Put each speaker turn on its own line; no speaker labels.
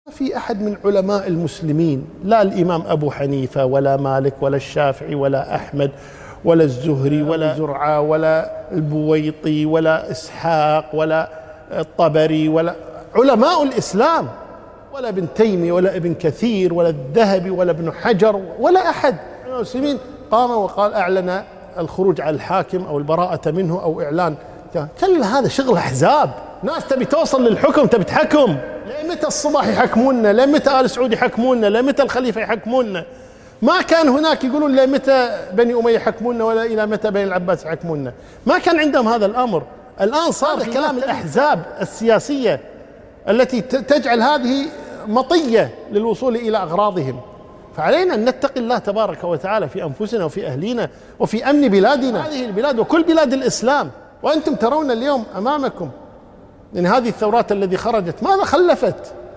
في أحد من علماء المسلمين، لا الإمام أبو حنيفة ولا مالك ولا الشافعي ولا أحمد ولا الزهري ولا زرعة ولا البويطي ولا إسحاق ولا الطبري ولا علماء الإسلام، ولا ابن تيمية ولا ابن كثير ولا الذهبي ولا ابن حجر ولا أحد من المسلمين قام وقال أعلن الخروج على الحاكم أو البراءة منه أو إعلان. كل هذا شغل أحزاب، ناس تبي توصل للحكم، تبي تحكم. لمتى الصباح يحكموننا؟ لمتى آل سعود يحكموننا؟ لمتى الخليفة يحكموننا؟ ما كان هناك يقولون لمتى بني أمية يحكموننا ولا إلى متى بني العباس يحكموننا، ما كان عندهم هذا الأمر. الآن صار كلام الأحزاب السياسية التي تجعل هذه مطية للوصول إلى أغراضهم. فعلينا أن نتقي الله تبارك وتعالى في أنفسنا وفي أهلينا وفي أمن بلادنا، هذه البلاد وكل بلاد الإسلام. وأنتم ترون اليوم أمامكم من هذه الثورات التي خرجت ماذا خلفت؟